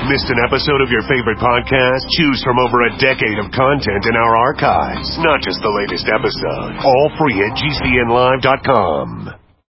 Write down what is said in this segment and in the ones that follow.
Missed an episode of your favorite podcast? Choose from over a decade of content in our archives, not just the latest episode. All free at GCNlive.com.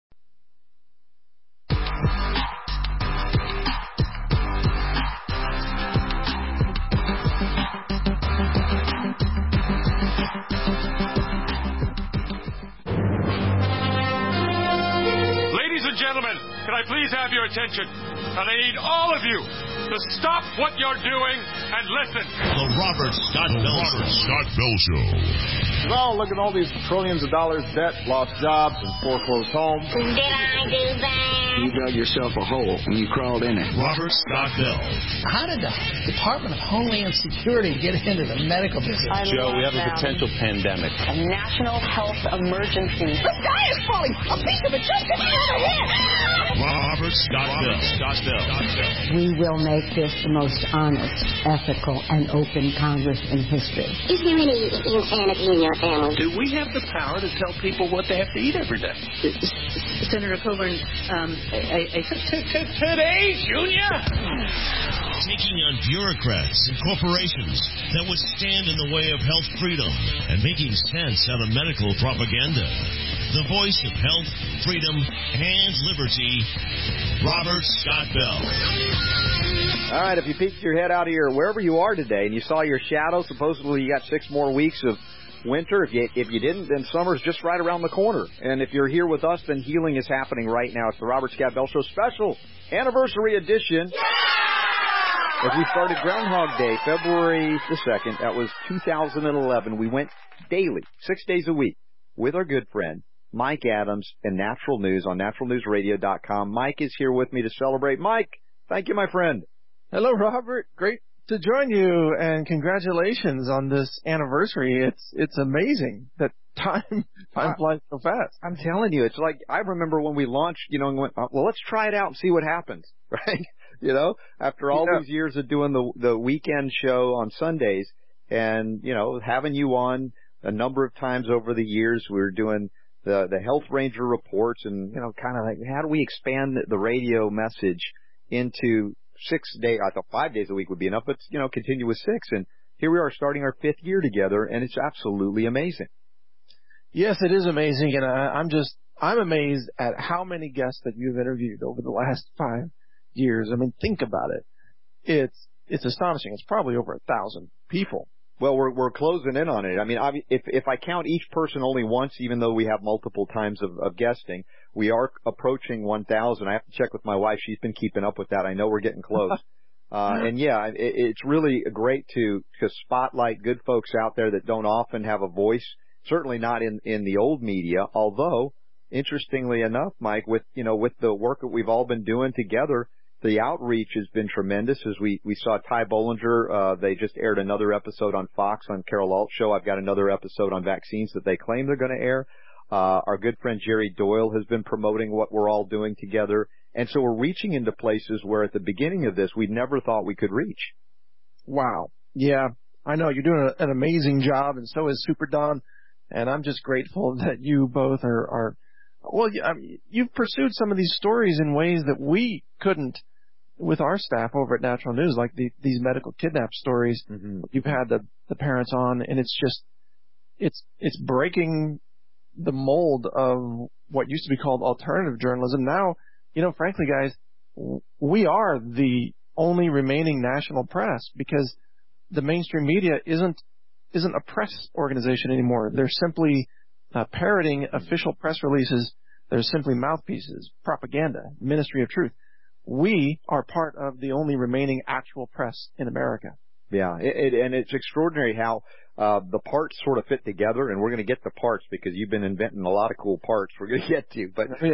Can I please have your attention? And I need all of you to stop what you're doing and listen. The Robert Scott Bell Show. Well, look at all these trillions of dollars debt, lost jobs, and foreclosed homes. Did I do that? You dug yourself a hole when you crawled in it. Robert Scott Bell. How did the Department of Homeland Security get into the medical business? Joe, we have a potential pandemic. A national health emergency. The sky is falling. A piece of it just hit me on the head. Robert Scott Bell. We will make this the most honest, ethical, and open Congress in history. Is there any insanity in your family? Do we have the power to tell people what they have to eat every day? Senator Coburn, Today, Junior? Taking on bureaucrats and corporations that would stand in the way of health freedom and making sense out of medical propaganda. The voice of health, freedom, and liberty, Robert Scott Bell. All right, if you peeked your head out of your wherever you are today and you saw your shadow, supposedly you got 6 more weeks of winter. If you didn't, then summer's just right around the corner. And if you're here with us, then healing is happening right now. It's the Robert Scott Bell Show special anniversary edition. As we started Groundhog Day, February the 2nd, that was 2011, we went daily, 6 days a week, with our good friend, Mike Adams, and Natural News on naturalnewsradio.com. Mike is here with me to celebrate. Mike, thank you, my friend. Hello, Robert. Great to join you, and congratulations on this anniversary. It's amazing that time flies so fast. I'm telling you, it's like, I remember when we launched, and went, well, let's try it out and see what happens, right? After all these years of doing the weekend show on Sundays and, having you on a number of times over the years, we were doing the Health Ranger reports and, kind of like, how do we expand the radio message into 6 days? I thought 5 days a week would be enough, but, continue with 6. And here we are starting our 5th year together, and it's absolutely amazing. Yes, it is amazing. And I'm amazed at how many guests that you've interviewed over the last 5 years. I mean, think about it. It's astonishing. It's probably over 1,000 people. Well, we're closing in on it. I mean, if I count each person only once, even though we have multiple times of guesting, we are approaching 1,000. I have to check with my wife. She's been keeping up with that. I know we're getting close. And yeah, it's really great to spotlight good folks out there that don't often have a voice. Certainly not in the old media. Although, interestingly enough, Mike, with the work that we've all been doing together, the outreach has been tremendous. As we saw Ty Bollinger, they just aired another episode on Fox on Carol Alt's show. I've got another episode on vaccines that they claim they're going to air. Our good friend Jerry Doyle has been promoting what we're all doing together. And so we're reaching into places where at the beginning of this, we never thought we could reach. Wow. Yeah, I know. You're doing an amazing job, and so is Super Don. And I'm just grateful that you both are well, you've pursued some of these stories in ways that we couldn't with our staff over at Natural News, like these medical kidnap stories. Mm-hmm. You've had the parents on, and it's just, it's breaking the mold of what used to be called alternative journalism. Now, frankly, guys, we are the only remaining national press because the mainstream media isn't a press organization anymore. They're simply parroting official press releases. They're simply mouthpieces, propaganda, Ministry of Truth. We are part of the only remaining actual press in America. Yeah, and it's extraordinary how the parts sort of fit together, and we're going to get the parts because you've been inventing a lot of cool parts we're going to get to.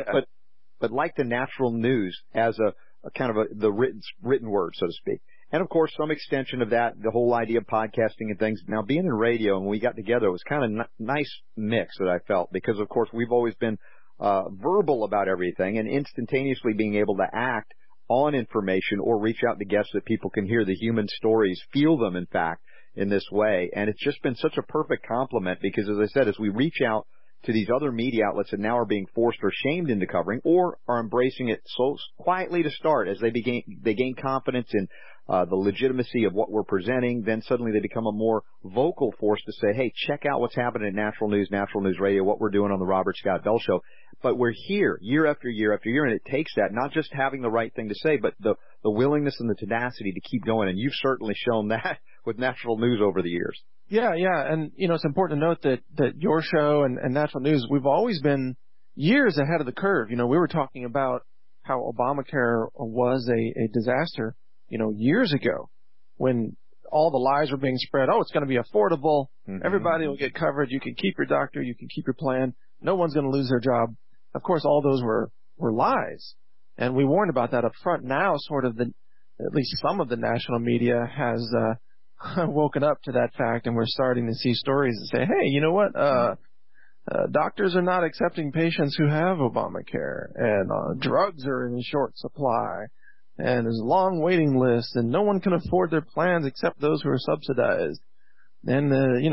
But like the Natural News as a kind of the written word, so to speak. And, of course, some extension of that, the whole idea of podcasting and things. Now, being in radio, when we got together, it was kind of nice mix that I felt because, of course, we've always been verbal about everything and instantaneously being able to act on information or reach out to guests that people can hear the human stories, feel them, in fact, in this way. And it's just been such a perfect complement because, as I said, as we reach out to these other media outlets that now are being forced or shamed into covering or are embracing it so quietly to start as they gain confidence in the legitimacy of what we're presenting, then suddenly they become a more vocal force to say, hey, check out what's happening at Natural News Radio, what we're doing on the Robert Scott Bell Show. But we're here year after year after year, and it takes that, not just having the right thing to say, but the willingness and the tenacity to keep going. And you've certainly shown that with Natural News over the years. Yeah. And, it's important to note that your show and Natural News, we've always been years ahead of the curve. We were talking about how Obamacare was a disaster, years ago when all the lies were being spread. Oh, it's going to be affordable. Mm-hmm. Everybody will get coverage. You can keep your doctor. You can keep your plan. No one's going to lose their job. Of course, all those were lies. And we warned about that up front. Now, at least some of the national media has woken up to that fact, and we're starting to see stories that say, hey, you know what? Doctors are not accepting patients who have Obamacare, and drugs are in short supply, and there's a long waiting list, and no one can afford their plans except those who are subsidized. And,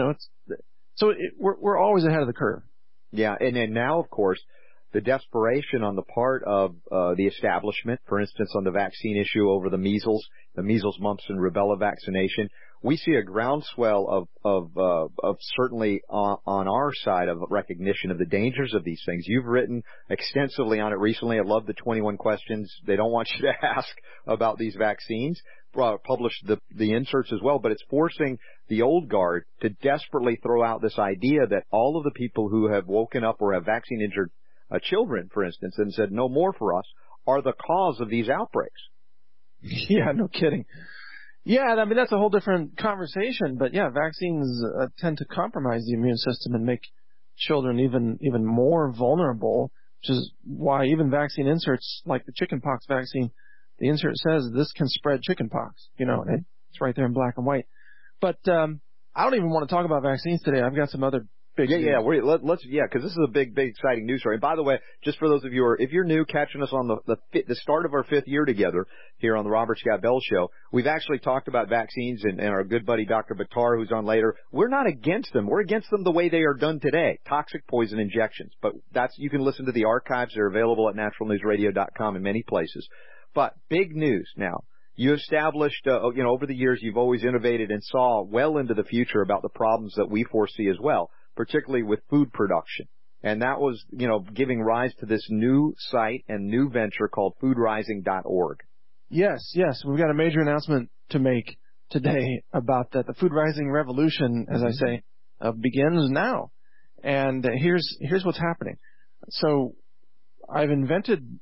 we're always ahead of the curve. Yeah, and then now, of course, the desperation on the part of the establishment, for instance, on the vaccine issue over the measles, mumps, and rubella vaccination. We see a groundswell of certainly on our side of recognition of the dangers of these things. You've written extensively on it recently. I love the 21 questions they don't want you to ask about these vaccines. Published the inserts as well, but it's forcing the old guard to desperately throw out this idea that all of the people who have woken up or have vaccine injured children, for instance, and said no more for us, are the cause of these outbreaks. Yeah, no kidding. Yeah, I mean, that's a whole different conversation, but yeah, vaccines tend to compromise the immune system and make children even more vulnerable, which is why even vaccine inserts like the chickenpox vaccine, the insert says this can spread chickenpox, and it's right there in black and white. But I don't even want to talk about vaccines today. I've got some other big news. Let's because this is a big exciting news story. And by the way, just for those of you if you're new catching us on the start of our 5th year together here on the Robert Scott Bell Show, we've actually talked about vaccines and our good buddy Dr. Buttar, who's on later. We're not against them. We're against them the way they are done today, toxic poison injections. But you can listen to the archives. They're available at naturalnewsradio.com in many places. But big news now. You established, over the years, you've always innovated and saw well into the future about the problems that we foresee as well, particularly with food production. And that was, giving rise to this new site and new venture called foodrising.org. Yes. We've got a major announcement to make today about that. The Food Rising revolution, as I say, begins now. And here's what's happening. So I've invented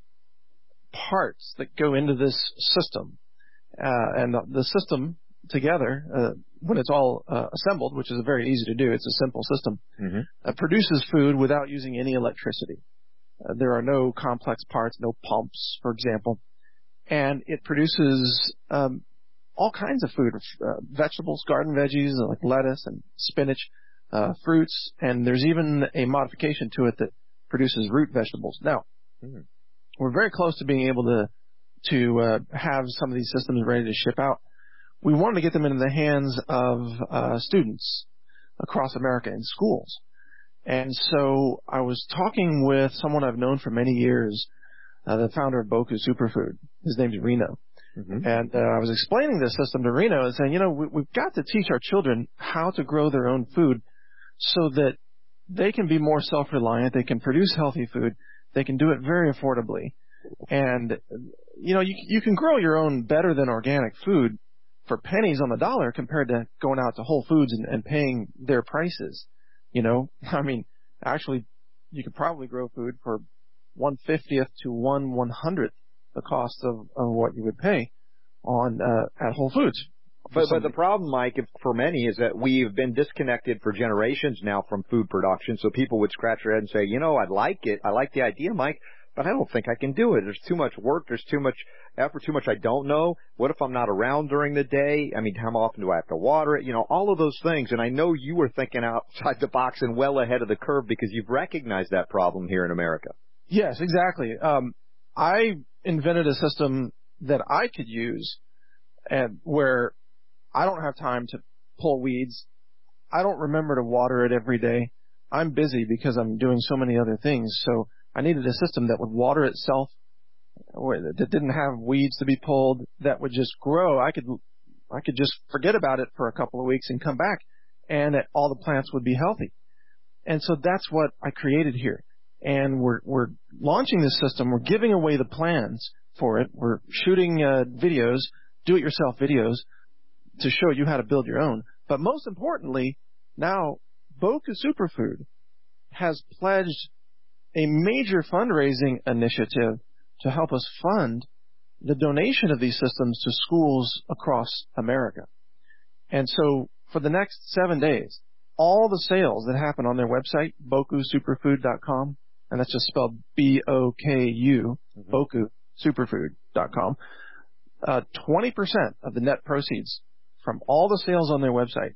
parts that go into this system. And the system together, when it's all assembled, which is very easy to do, it's a simple system, produces food without using any electricity. There are no complex parts, no pumps, for example. And it produces all kinds of food, vegetables, garden veggies like lettuce and spinach, fruits, and there's even a modification to it that produces root vegetables. Now, we're very close to being able to have some of these systems ready to ship out. We wanted to get them into the hands of students across America in schools. And so I was talking with someone I've known for many years, the founder of Boku Superfood. His name's Reno. And I was explaining this system to Reno and saying, we've got to teach our children how to grow their own food so that they can be more self-reliant, they can produce healthy food, they can do it very affordably. And, you can grow your own better than organic food for pennies on the dollar compared to going out to Whole Foods and paying their prices. I mean, actually, you could probably grow food for 1/50th to 1/100th the cost of what you would pay on at Whole Foods. But the problem, Mike, for many is that we've been disconnected for generations now from food production. So people would scratch their head and say, I'd like it. I like the idea, Mike, but I don't think I can do it. There's too much work. There's too much effort, too much I don't know. What if I'm not around during the day? I mean, how often do I have to water it? All of those things. And I know you were thinking outside the box and well ahead of the curve because you've recognized that problem here in America. Yes, exactly. I invented a system that I could use and where I don't have time to pull weeds. I don't remember to water it every day. I'm busy because I'm doing so many other things. So I needed a system that would water itself that didn't have weeds to be pulled, that would just grow. I could just forget about it for a couple of weeks and come back, and all the plants would be healthy. And so that's what I created here. And we're launching this system. We're giving away the plans for it. We're shooting videos, do-it-yourself videos, to show you how to build your own. But most importantly, now Boku Superfood has pledged a major fundraising initiative to help us fund the donation of these systems to schools across America. And so for the next 7 days, all the sales that happen on their website, BokuSuperfood.com, and that's just spelled B-O-K-U, BokuSuperfood.com, 20% of the net proceeds from all the sales on their website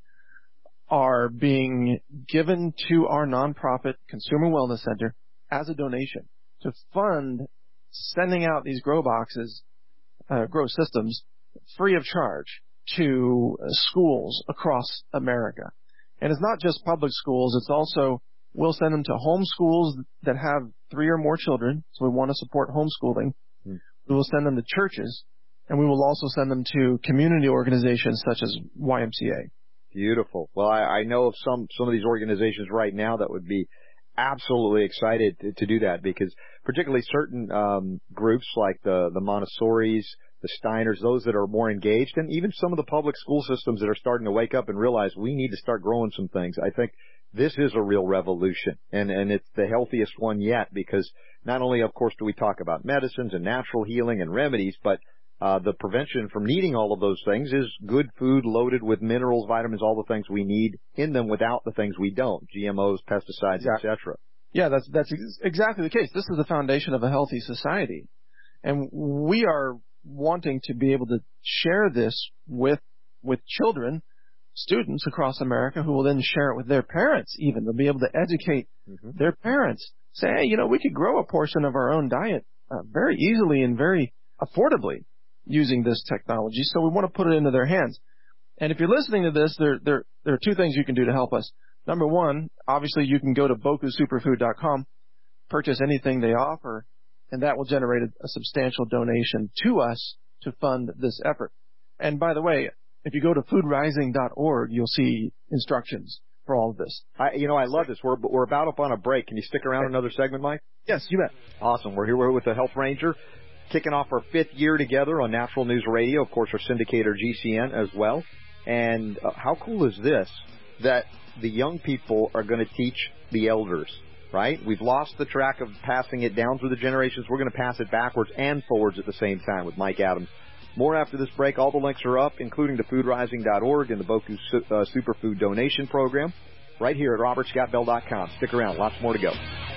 are being given to our nonprofit Consumer Wellness Center as a donation to fund sending out these grow boxes, grow systems, free of charge to schools across America. And it's not just public schools, it's also, we'll send them to home schools that have 3 or more children, so we want to support homeschooling. We will send them to churches, and we will also send them to community organizations such as YMCA. Beautiful. Well, I know of some of these organizations right now that would be absolutely excited to do that, because particularly certain groups like the Montessoris, the Steiners, those that are more engaged, and even some of the public school systems that are starting to wake up and realize we need to start growing some things. I think this is a real revolution, and it's the healthiest one yet, because not only, of course, do we talk about medicines and natural healing and remedies, but the prevention from needing all of those things is good food loaded with minerals, vitamins, all the things we need in them without the things we don't, GMOs, pesticides, etc. Yeah, that's exactly the case. This is the foundation of a healthy society. And we are wanting to be able to share this with children, students across America, who will then share it with their parents even. They'll be able to educate their parents. Say, hey, we could grow a portion of our own diet very easily and very affordably using this technology. So we want to put it into their hands. And if you're listening to this, there are 2 things you can do to help us. Number one, obviously you can go to BokuSuperfood.com, purchase anything they offer, and that will generate a substantial donation to us to fund this effort. And by the way, if you go to foodrising.org, you'll see instructions for all of this. I love this. We're about up on a break. Can you stick around another segment, Mike? Yes, you bet. Awesome. We're here with the Health Ranger, kicking off our 5th year together on Natural News Radio, of course, our syndicator GCN as well. And how cool is this, that the young people are going to teach the elders, right? We've lost the track of passing it down through the generations. We're going to pass it backwards and forwards at the same time with Mike Adams. More after this break. All the links are up, including to foodrising.org and the Boku Superfood donation program, right here at robertscottbell.com. Stick around. Lots more to go.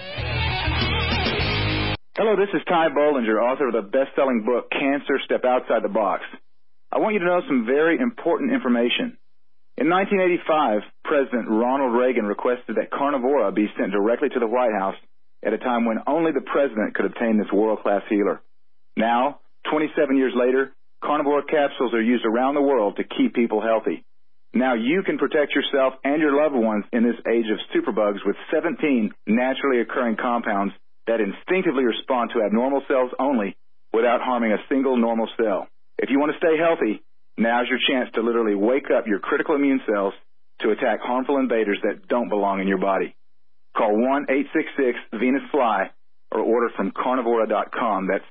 Hello, this is Ty Bollinger, author of the best-selling book, Cancer, Step Outside the Box. I want you to know some very important information. In 1985, President Ronald Reagan requested that Carnivora be sent directly to the White House at a time when only the president could obtain this world-class healer. Now, 27 years later, Carnivora capsules are used around the world to keep people healthy. Now you can protect yourself and your loved ones in this age of superbugs with 17 naturally occurring compounds that instinctively respond to abnormal cells only without harming a single normal cell. If you want to stay healthy, now's your chance to literally wake up your critical immune cells to attack harmful invaders that don't belong in your body. Call 1-866-VENUS-FLY or order from carnivora.com. That's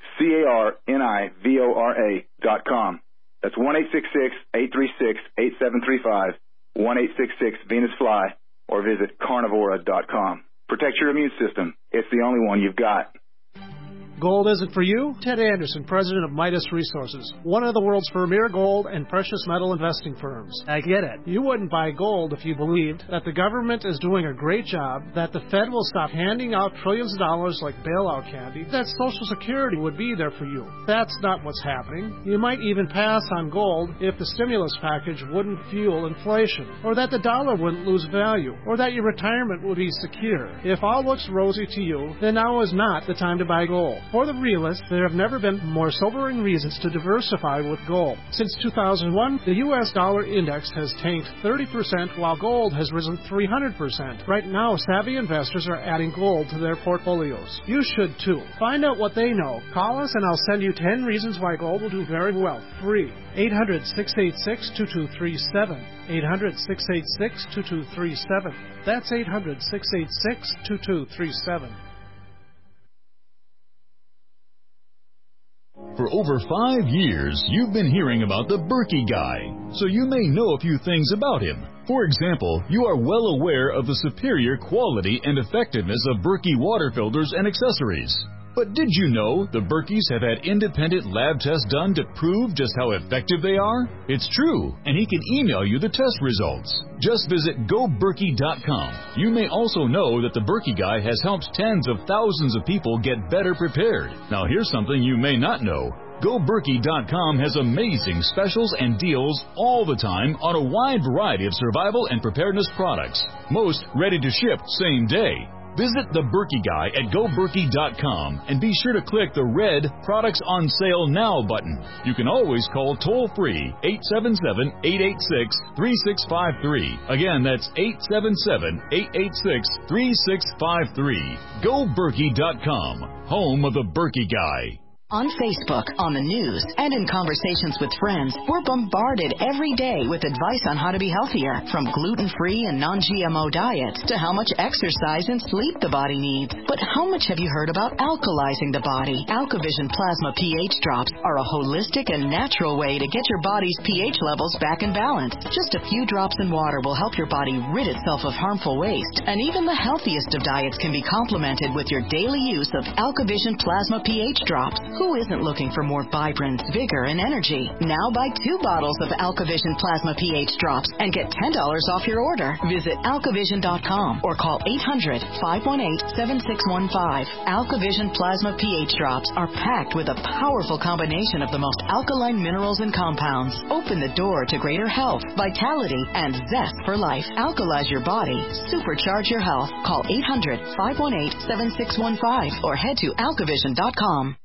CARNIVORA.com. That's 1-866-836-8735, 1-866-VENUS-FLY, or visit carnivora.com. Protect your immune system. It's the only one you've got. Gold isn't for you? Ted Anderson, president of Midas Resources, one of the world's premier gold and precious metal investing firms. I get it. You wouldn't buy gold if you believed that the government is doing a great job, that the Fed will stop handing out trillions of dollars like bailout candy, that Social Security would be there for you. That's not what's happening. You might even pass on gold if the stimulus package wouldn't fuel inflation, or that the dollar wouldn't lose value, or that your retirement would be secure. If all looks rosy to you, then now is not the time to buy gold. For the realist, there have never been more sobering reasons to diversify with gold. Since 2001, the U.S. dollar index has tanked 30%, while gold has risen 300%. Right now, savvy investors are adding gold to their portfolios. You should too. Find out what they know. Call us and I'll send you 10 reasons why gold will do very well, free. 800-686-2237. 800-686-2237. That's 800-686-2237. For over 5 years, you've been hearing about the Berkey Guy, so you may know a few things about him. For example, you are well aware of the superior quality and effectiveness of Berkey water filters and accessories. But did you know the Berkeys have had independent lab tests done to prove just how effective they are? It's true, and he can email you the test results. Just visit GoBerkey.com. You may also know that the Berkey Guy has helped tens of thousands of people get better prepared. Now here's something you may not know. GoBerkey.com has amazing specials and deals all the time on a wide variety of survival and preparedness products. Most ready to ship same day. Visit the Berkey Guy at GoBerkey.com and be sure to click the red Products on Sale Now button. You can always call toll-free 877-886-3653. Again, that's 877-886-3653. GoBerkey.com, home of the Berkey Guy. On Facebook, on the news, and in conversations with friends, we're bombarded every day with advice on how to be healthier, from gluten-free and non-GMO diets to how much exercise and sleep the body needs. But how much have you heard about alkalizing the body? AlkaVision Plasma pH drops are a holistic and natural way to get your body's pH levels back in balance. Just a few drops in water will help your body rid itself of harmful waste, and even the healthiest of diets can be complemented with your daily use of AlkaVision Plasma pH drops. Who isn't looking for more vibrance, vigor, and energy? Now buy 2 bottles of AlkaVision Plasma pH drops and get $10 off your order. Visit AlkaVision.com or call 800-518-7615. AlkaVision Plasma pH drops are packed with a powerful combination of the most alkaline minerals and compounds. Open the door to greater health, vitality, and zest for life. Alkalize your body. Supercharge your health. Call 800-518-7615 or head to AlkaVision.com.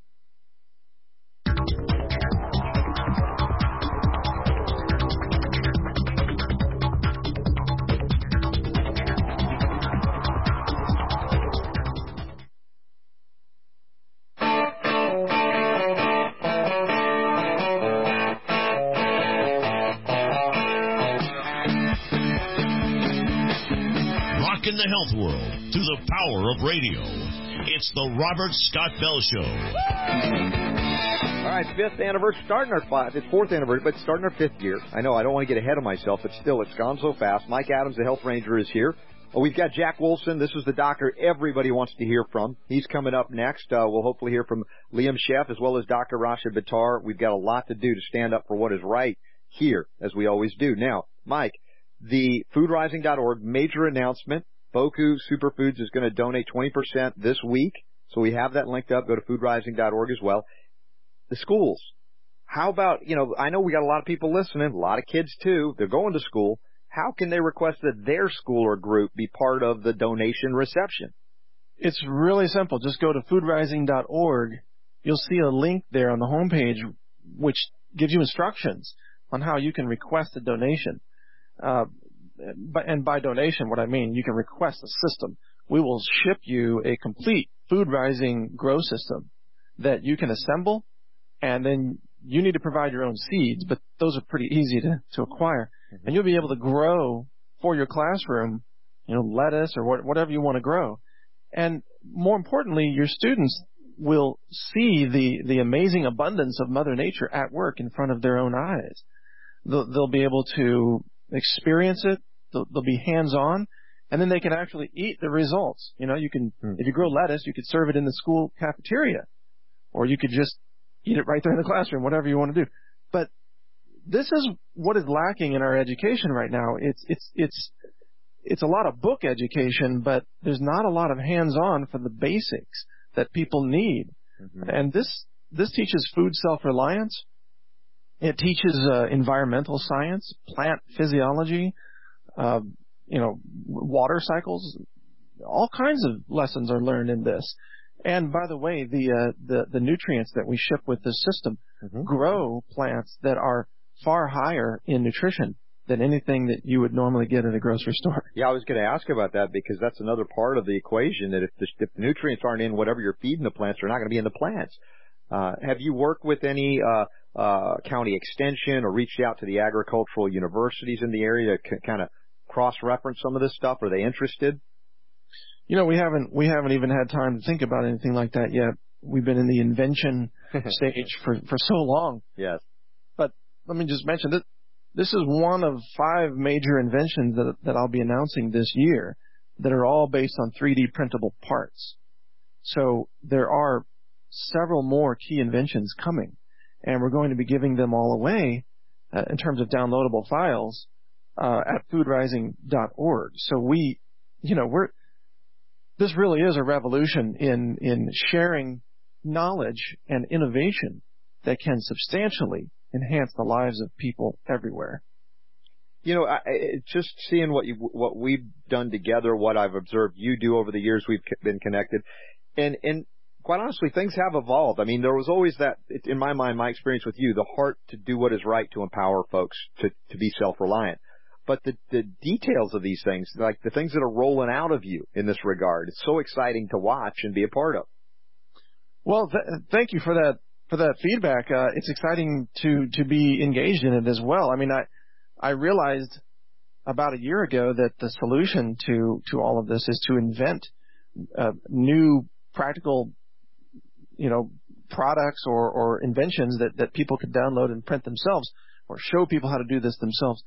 In the health world through the power of radio. It's the Robert Scott Bell Show. All right, 5th anniversary, it's 4th anniversary, but starting our 5th year. I know I don't want to get ahead of myself, but still, it's gone so fast. Mike Adams, the Health Ranger, is here. We've got Jack Wolfson. This is the doctor everybody wants to hear from. He's coming up next. We'll hopefully hear from Liam Sheff as well as Dr. Rasha Buttar. We've got a lot to do to stand up for what is right here, as we always do. Now, Mike, the foodrising.org major announcement. Boku Superfoods is going to donate 20% this week, so we have that linked up. Go to foodrising.org as well. The schools, how about, I know we got a lot of people listening, a lot of kids too. They're going to school. How can they request that their school or group be part of the donation reception? It's really simple. Just go to foodrising.org. You'll see a link there on the homepage which gives you instructions on how you can request a donation. And by donation, what I mean, you can request a system. We will ship you a complete Food Rising grow system that you can assemble, and then you need to provide your own seeds, but those are pretty easy to acquire. Mm-hmm. And you'll be able to grow for your classroom, lettuce or whatever you want to grow. And more importantly, your students will see the amazing abundance of Mother Nature at work in front of their own eyes. They'll be able to experience it. They'll be hands-on, and then they can actually eat the results. You can, if you grow lettuce, you could serve it in the school cafeteria, or you could just eat it right there in the classroom, whatever you want to do. But this is what is lacking in our education right now. It's a lot of book education, but there's not a lot of hands-on for the basics that people need. Mm-hmm. And this teaches food self-reliance. It teaches environmental science, plant physiology, water cycles. All kinds of lessons are learned in this. And by the way, the nutrients that we ship with this system grow plants that are far higher in nutrition than anything that you would normally get at a grocery store. Yeah, I was going to ask about that because that's another part of the equation, that if the nutrients aren't in whatever you're feeding the plants, they're not going to be in the plants. Have you worked with any county extension or reached out to the agricultural universities in the area to kind of cross-reference some of this stuff? Are they interested? You know, we haven't even had time to think about anything like that yet. We've been in the invention stage for so long. Yes. But let me just mention that this is one of 5 major inventions that I'll be announcing this year that are all based on 3D printable parts. So there are several more key inventions coming, and we're going to be giving them all away in terms of downloadable files at foodrising.org. So this really is a revolution in sharing knowledge and innovation that can substantially enhance the lives of people everywhere. You know, just seeing what we've done together, what I've observed you do over the years we've been connected, and quite honestly, things have evolved. I mean, there was always that, in my mind, my experience with you, the heart to do what is right to empower folks to be self-reliant. But the details of these things, like the things that are rolling out of you in this regard, it's so exciting to watch and be a part of. Well, thank you for that feedback. It's exciting to be engaged in it as well. I mean, I realized about a year ago that the solution to all of this is to invent new practical, products or inventions that people could download and print themselves, or show people how to do this themselves.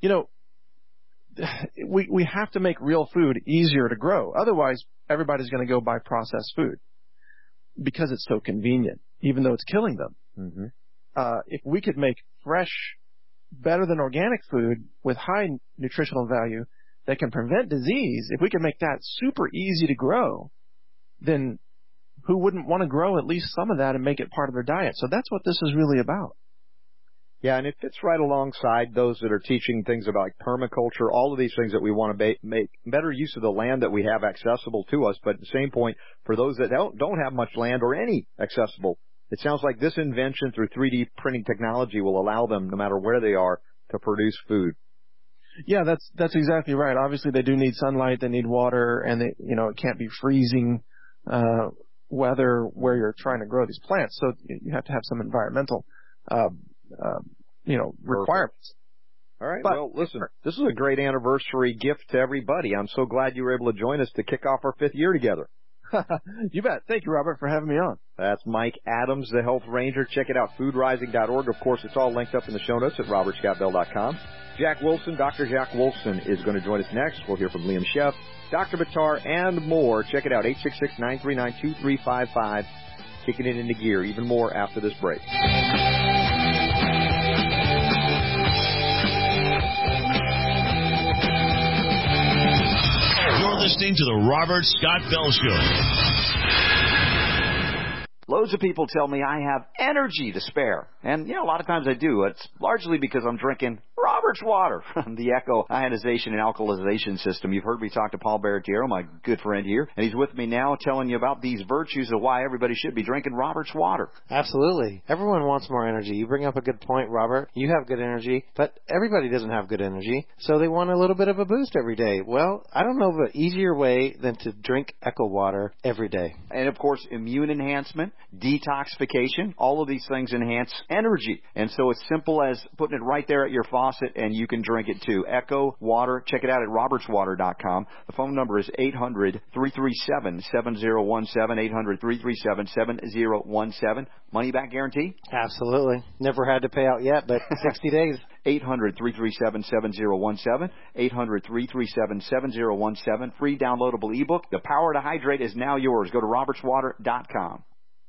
We have to make real food easier to grow. Otherwise, everybody's going to go buy processed food because it's so convenient, even though it's killing them. Mm-hmm. If we could make fresh, better than organic food with high nutritional value that can prevent disease, if we could make that super easy to grow, then who wouldn't want to grow at least some of that and make it part of their diet? So that's what this is really about. Yeah, and it fits right alongside those that are teaching things about permaculture, all of these things that we want to make better use of the land that we have accessible to us. But at the same point, for those that don't have much land or any accessible, it sounds like this invention through 3D printing technology will allow them, no matter where they are, to produce food. Yeah, that's exactly right. Obviously, they do need sunlight, they need water, and it can't be freezing weather where you're trying to grow these plants. So you have to have some environmental requirements. All right. Well, listen, this is a great anniversary gift to everybody. I'm so glad you were able to join us to kick off our 5th year together. You bet. Thank you, Robert, for having me on. That's Mike Adams, the Health Ranger. Check it out, foodrising.org. Of course, it's all linked up in the show notes at robertscottbell.com. Jack Wilson, Dr. Jack Wilson, is going to join us next. We'll hear from Liam Sheff, Dr. Buttar, and more. Check it out, 866-939-2355. Kicking it into gear. Even more after this break. You're listening to the Robert Scott Bell Show. Loads of people tell me I have energy to spare. And, a lot of times I do. It's largely because I'm drinking Robert's water from the Echo Ionization and Alkalization System. You've heard me talk to Paul Baratiero, my good friend here, and he's with me now telling you about these virtues of why everybody should be drinking Robert's water. Absolutely. Everyone wants more energy. You bring up a good point, Robert. You have good energy, but everybody doesn't have good energy, so they want a little bit of a boost every day. Well, I don't know of an easier way than to drink Echo water every day. And, of course, immune enhancement, detoxification, all of these things enhance energy. And so it's simple as putting it right there at your faucet, and you can drink it too. Echo Water. Check it out at robertswater.com. The phone number is 800-337-7017, 800-337-7017. Money back guarantee? Absolutely. Never had to pay out yet, but 60 days. 800-337-7017, 800-337-7017. Free downloadable ebook. The Power to Hydrate is now yours. Go to robertswater.com.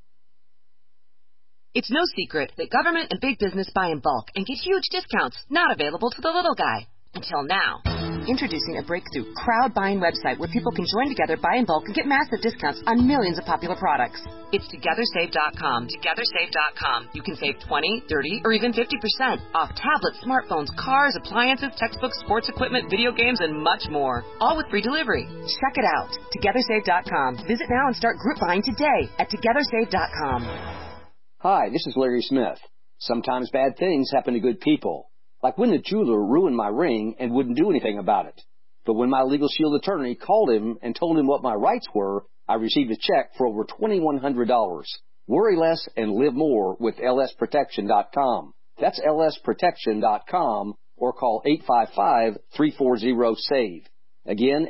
It's no secret that government and big business buy in bulk and get huge discounts not available to the little guy. Until now. Introducing a breakthrough crowd buying website where people can join together, buy in bulk, and get massive discounts on millions of popular products. It's TogetherSave.com. TogetherSave.com. You can save 20, 30, or even 50% off tablets, smartphones, cars, appliances, textbooks, sports equipment, video games, and much more. All with free delivery. Check it out. TogetherSave.com. Visit now and start group buying today at TogetherSave.com. Hi, this is Larry Smith. Sometimes bad things happen to good people. Like when the jeweler ruined my ring and wouldn't do anything about it. But when my Legal Shield attorney called him and told him what my rights were, I received a check for over $2,100. Worry less and live more with lsprotection.com. That's lsprotection.com or call 855-340-SAVE. Again,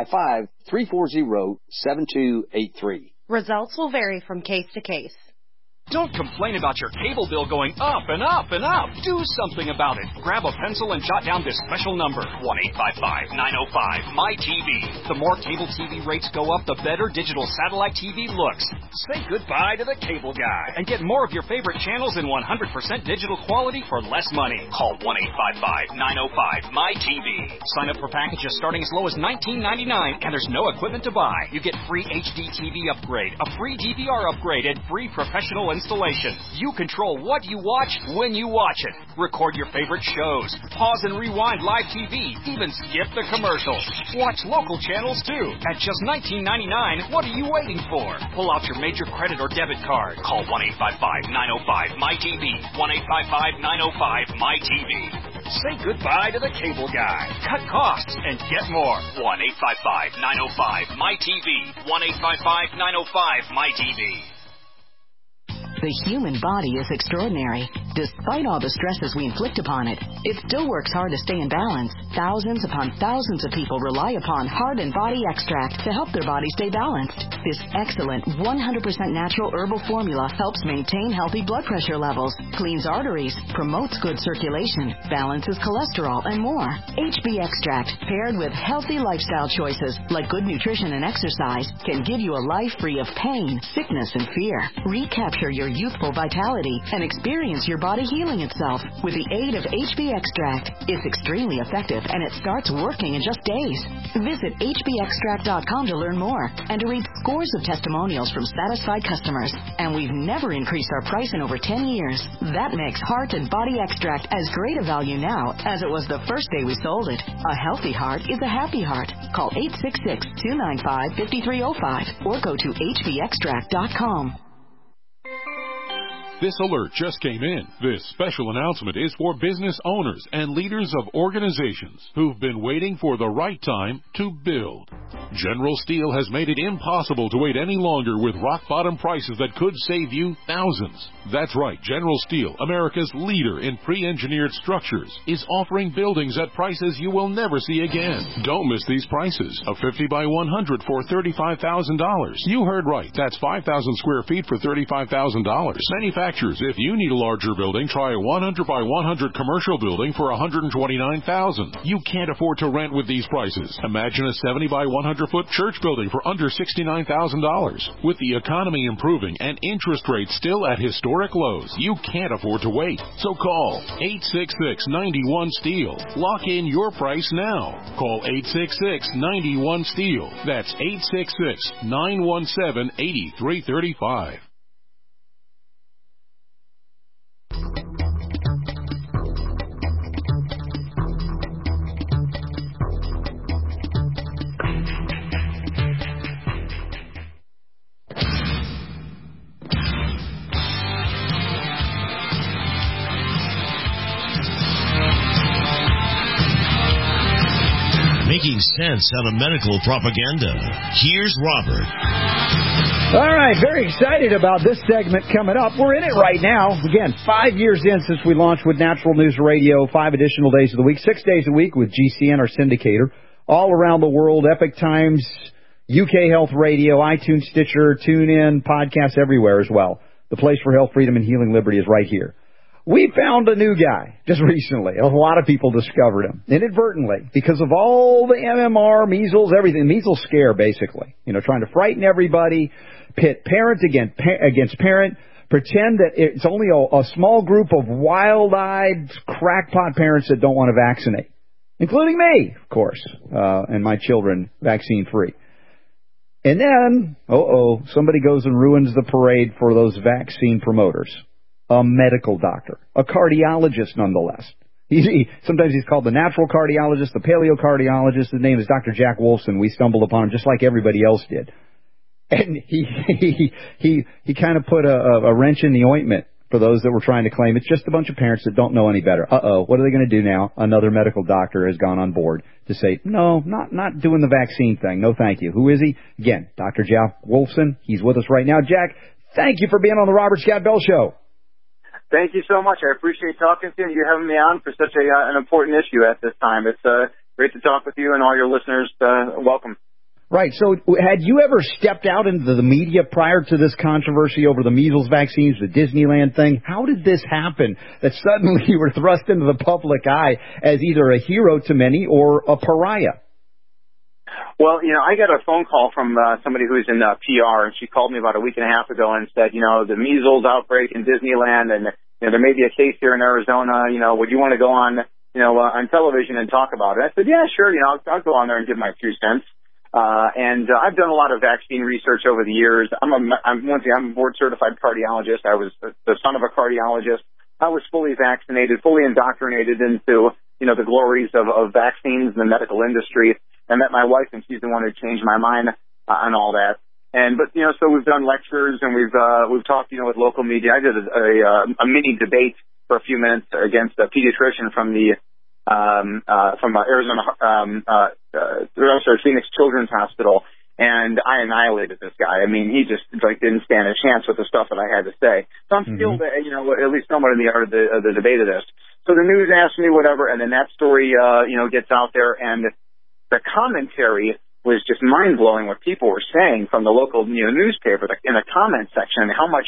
855-340-7283. Results will vary from case to case. Don't complain about your cable bill going up and up and up. Do something about it. Grab a pencil and jot down this special number, 1-855-905-MY-TV. The more cable TV rates go up, the better digital satellite TV looks. Say goodbye to the cable guy and get more of your favorite channels in 100% digital quality for less money. Call 1-855-905-MY-TV. Sign up for packages starting as low as $19.99, and there's no equipment to buy. You get free HD TV upgrade, a free DVR upgrade, and free professional installation. You control what you watch when you watch it. Record your favorite shows. Pause and rewind live TV. Even skip the commercials. Watch local channels too. At just $19.99, what are you waiting for? Pull out your major credit or debit card. Call 1-855-905-MY-TV. 1-855-905-MY-TV. Say goodbye to the cable guy. Cut costs and get more. 1-855-905-MY-TV. 1-855-905-MY-TV. The human body is extraordinary. Despite all the stresses we inflict upon it, it still works hard to stay in balance. Thousands upon thousands of people rely upon Heart and Body Extract to help their body stay balanced. This excellent 100% natural herbal formula helps maintain healthy blood pressure levels, cleans arteries, promotes good circulation, balances cholesterol, and more. HB Extract, paired with healthy lifestyle choices like good nutrition and exercise, can give you a life free of pain, sickness, and fear. Recapture your youthful vitality and experience your body healing itself with the aid of HB Extract. It's extremely effective and it starts working in just days. Visit hbextract.com to learn more and to read scores of testimonials from satisfied customers. And we've never increased our price in over 10 years. That makes Heart and Body Extract as great a value now as it was the first day we sold it. A healthy heart is a happy heart. Call 866-295-5305 or go to hbextract.com. This alert just came in. This special announcement is for business owners and leaders of organizations who've been waiting for the right time to build. General Steel has made it impossible to wait any longer with rock-bottom prices that could save you thousands. That's right, General Steel, America's leader in pre-engineered structures, is offering buildings at prices you will never see again. Don't miss these prices. A 50 by 100 for $35,000. You heard right. That's 5,000 square feet for $35,000. Manufacturers, if you need a larger building, try a 100 by 100 commercial building for $129,000. You can't afford to rent with these prices. Imagine a 70 by 100-foot church building for under $69,000. With the economy improving and interest rates still at historic lows, you can't afford to wait. So call 866-91-STEEL. Lock in your price now. Call 866-91-STEEL. That's 866-917-8335. Making sense out of medical propaganda. Here's Robert. All right, very excited about this segment coming up. We're in it right now. Again, 5 years in since we launched with Natural News Radio, 5 additional days of the week, 6 days a week with GCN, our syndicator, all around the world, Epic Times, UK Health Radio, iTunes, Stitcher, TuneIn, podcasts everywhere as well. The place for health, freedom, and healing liberty is right here. We found a new guy just recently. A lot of people discovered him inadvertently because of all the MMR, measles, everything. Measles scare, basically. You know, trying to frighten everybody, pit parent against parent, pretend that it's only a small group of wild-eyed, crackpot parents that don't want to vaccinate. including me, of course, and my children vaccine-free. And then, somebody goes and ruins the parade for those vaccine promoters. A medical doctor, a cardiologist nonetheless. Sometimes he's called the natural cardiologist, the paleocardiologist. His name is Dr. Jack Wolfson. We stumbled upon him just like everybody else did. And he kind of put a wrench in the ointment for those that were trying to claim it's just a bunch of parents that don't know any better. What are they going to do now? Another medical doctor has gone on board to say, no, not doing the vaccine thing. No, thank you. Who is he? Again, Dr. Jack Wolfson. He's with us right now. Jack, thank you for being on the Robert Scott Bell Show. Thank you so much. I appreciate talking to you. You're having me on for such an important issue at this time. It's great to talk with you and all your listeners. Welcome. Right. So had you ever stepped out into the media prior to this controversy over the measles vaccines, the Disneyland thing? How did this happen that suddenly you were thrust into the public eye as either a hero to many or a pariah? Well, I got a phone call from somebody who's in PR, and she called me about a week and a half ago and said, the measles outbreak in Disneyland, and there may be a case here in Arizona. Would you want to go on, on television and talk about it? I said, yeah, sure. I'll go on there and give my 2 cents. And I've done a lot of vaccine research over the years. I'm a board certified cardiologist. I was the son of a cardiologist. I was fully vaccinated, fully indoctrinated into, the glories of vaccines in the medical industry. I met my wife, and she's the one who changed my mind on all that. So we've done lectures, and we've talked, with local media. I did a mini debate for a few minutes against a pediatrician from the Arizona, Phoenix Children's Hospital, and I annihilated this guy. I mean, he just didn't stand a chance with the stuff that I had to say. So I'm still, at least somewhat in the art of the debate of this. So the news asked me whatever, and then that story, gets out there, and the commentary was just mind-blowing what people were saying from the local, newspaper in the comment section, and how much,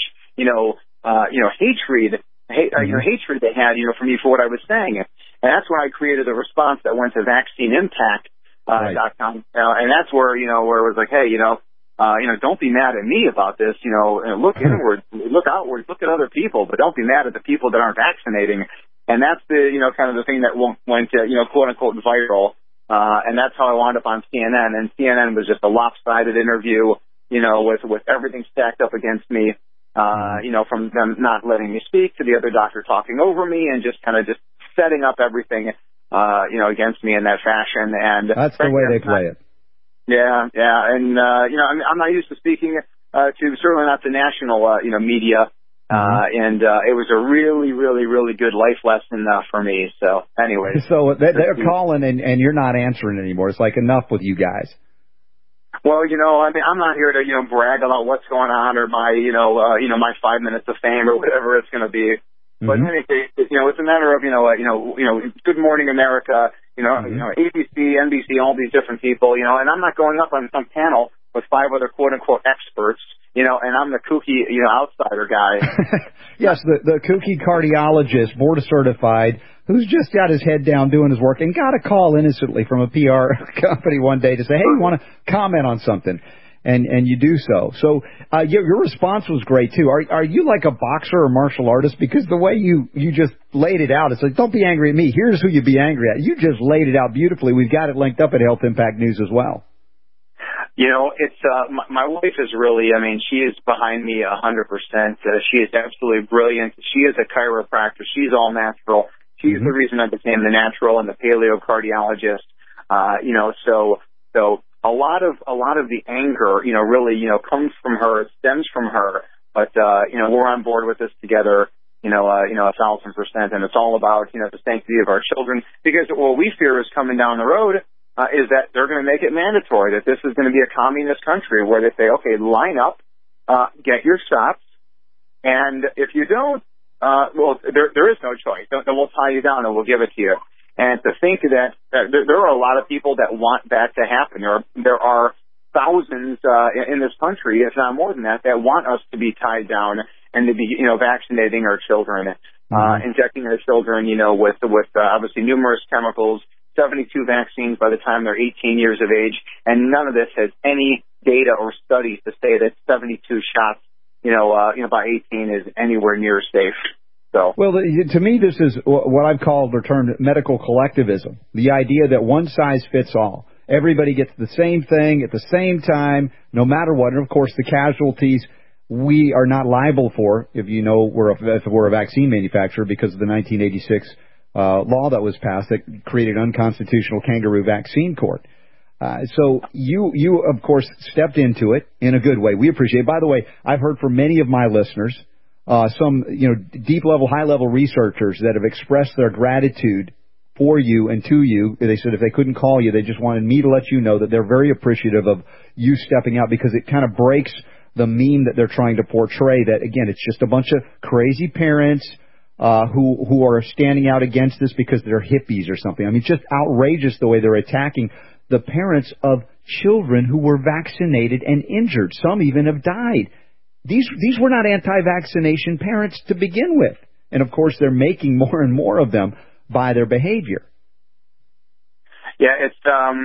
hatred they had, for me for what I was saying. And that's when I created a response that went to vacceineimpact.com. And that's where, where it was like, hey, don't be mad at me about this, and look inward, look outward, look at other people, but don't be mad at the people that aren't vaccinating. And that's the, kind of the thing that went, quote unquote viral. And that's how I wound up on CNN. And CNN was just a lopsided interview, with everything stacked up against me, from them not letting me speak to the other doctor talking over me and just kind of just setting up everything, against me in that fashion. And that's the way they play it. Yeah. And, I'm not used to speaking, certainly not the national, media. And it was a really, really, really good life lesson for me. So anyway. So they're calling and you're not answering anymore. It's like enough with you guys. Well, I'm not here to, brag about what's going on or my, my 5 minutes of fame or whatever it's going to be. But in any case, it's a matter of, Good Morning America, ABC, NBC, all these different people, and I'm not going up on some panel with 5 other quote unquote experts, and I'm the kooky, outsider guy. Yes, the kooky cardiologist, board certified, who's just got his head down doing his work and got a call innocently from a PR company one day to say, hey, you want to comment on something? And you do so. So your response was great too. Are you like a boxer or martial artist? Because the way you just laid it out, it's like, don't be angry at me. Here's who you be angry at. You just laid it out beautifully. We've got it linked up at Health Impact News as well. It's my wife is really, she is behind me 100%. She is absolutely brilliant. She is a chiropractor. She's all natural. She's the reason I became the natural and the paleocardiologist. So a lot of the anger, really, comes from her, it stems from her. But, we're on board with this together, 1,000%. And it's all about, the sanctity of our children. Because what we fear is coming down the road, is that they're going to make it mandatory, that this is going to be a communist country where they say, okay, line up, get your shots. And if you don't, there is no choice. Then we'll tie you down and we'll give it to you. And to think that there are a lot of people that want that to happen. There are thousands in this country, if not more than that want us to be tied down and to be, vaccinating our children, injecting our children, with obviously numerous chemicals, 72 vaccines by the time they're 18 years of age, and none of this has any data or studies to say that 72 shots, by 18 is anywhere near safe. So, well, to me, this is what I've called or termed medical collectivism. The idea that one size fits all. Everybody gets the same thing at the same time, no matter what. And of course, the casualties we are not liable for, if you know if we're a vaccine manufacturer, because of the 1986 law that was passed that created unconstitutional kangaroo vaccine court. So you of course stepped into it in a good way. We appreciate it. By the way, I've heard from many of my listeners, some deep level, high level researchers that have expressed their gratitude for you and to you. They said if they couldn't call you, they just wanted me to let you know that they're very appreciative of you stepping out, because it kind of breaks the meme that they're trying to portray that, again, it's just a bunch of crazy parents who are standing out against this because they're hippies or something. I mean, it's just outrageous the way they're attacking the parents of children who were vaccinated and injured. Some even have died. These were not anti-vaccination parents to begin with. And, of course, they're making more and more of them by their behavior. Yeah, it's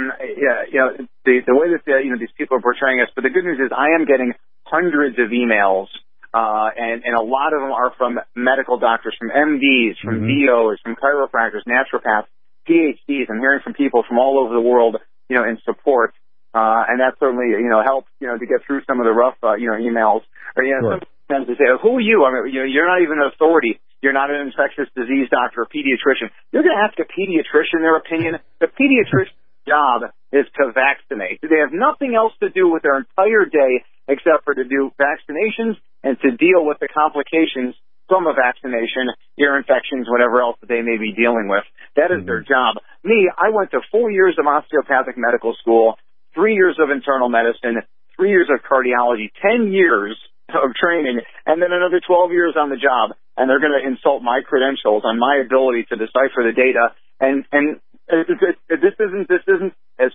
the way that these people are portraying us. But the good news is I am getting hundreds of emails, and a lot of them are from medical doctors, from MDs, from DOs, from chiropractors, naturopaths, PhDs. I'm hearing from people from all over the world, in support, and that certainly helps to get through some of the rough emails. Or Sure. Sometimes they say, "Who are you?" I mean, you're not even an authority. You're not an infectious disease doctor or pediatrician. You're going to ask a pediatrician their opinion. The pediatrician's job is to vaccinate. They have nothing else to do with their entire day except for to do vaccinations and to deal with the complications from a vaccination, ear infections, whatever else that they may be dealing with. That is their job. Me, I went to 4 years of osteopathic medical school, 3 years of internal medicine, 3 years of cardiology, 10 years of training, and then another 12 years on the job. And they're going to insult my credentials on my ability to decipher the data. And this isn't as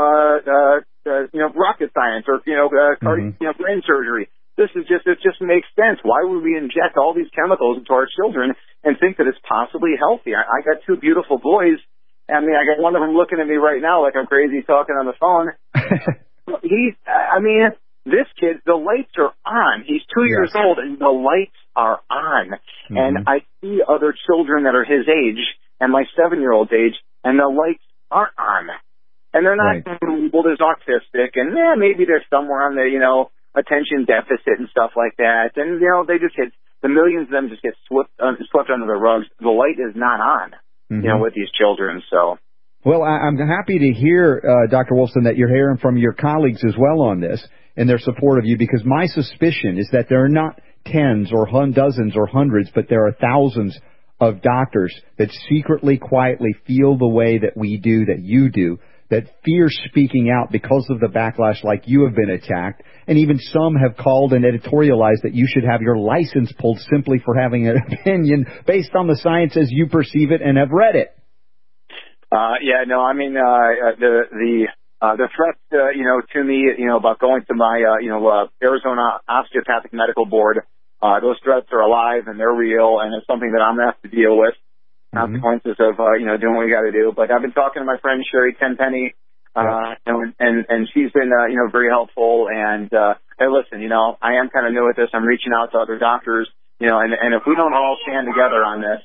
rocket science or brain surgery. It just makes sense. Why would we inject all these chemicals into our children and think that it's possibly healthy? I got two beautiful boys. I mean, I got one of them looking at me right now like I'm crazy talking on the phone. This kid, the lights are on. He's 2 years old, and the lights are on. And I see other children that are his age and my 7-year-old's age, and the lights aren't on. And they're not labeled as autistic, and maybe they're somewhere on the, attention deficit and stuff like that. And, they just get, the millions of them just get swept under the rugs. The light is not on, with these children, so. Well, I'm happy to hear, Dr. Wolfson, that you're hearing from your colleagues as well on this and their support of you, because my suspicion is that there are not tens or dozens or hundreds, but there are thousands of doctors that secretly, quietly feel the way that we do, that you do, that fear speaking out because of the backlash like you have been attacked, and even some have called and editorialized that you should have your license pulled simply for having an opinion based on the science as you perceive it and have read it. The threat, to me, about going to my, Arizona Osteopathic Medical Board, those threats are alive and they're real, and it's something that I'm going to have to deal with. Consequences of, doing what we got to do. But I've been talking to my friend Sherry Tenpenny, and she's been, very helpful. And, hey, listen, I am kind of new at this. I'm reaching out to other doctors, and if we don't all stand together on this,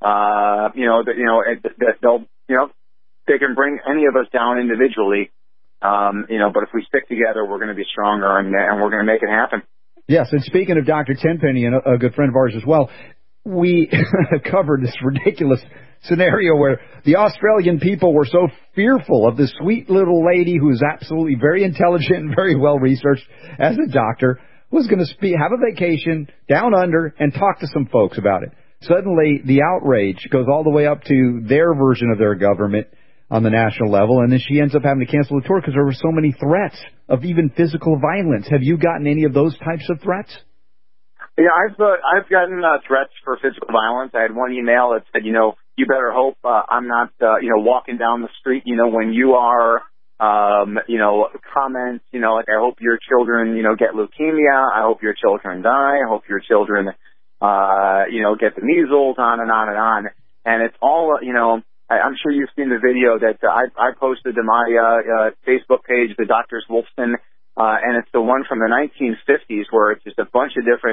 they'll, they can bring any of us down individually, but if we stick together, we're going to be stronger, and we're going to make it happen. Yes, and speaking of Dr. Tenpenny, and a good friend of ours as well, we covered this ridiculous scenario where the Australian people were so fearful of this sweet little lady who is absolutely very intelligent and very well researched as a doctor, was going to have a vacation down under and talk to some folks about it. Suddenly, the outrage goes all the way up to their version of their government on the national level, and then she ends up having to cancel the tour because there were so many threats of even physical violence. Have you gotten any of those types of threats? Yeah, I've gotten threats for physical violence. I had one email that said, you better hope I'm not, walking down the street, when you are, comments, like I hope your children, get leukemia. I hope your children die. I hope your children, get the measles, on and on and on. And it's all, I'm sure you've seen the video that I posted to my Facebook page, the Doctors Wolfson, and it's the one from the 1950s where it's just a bunch of different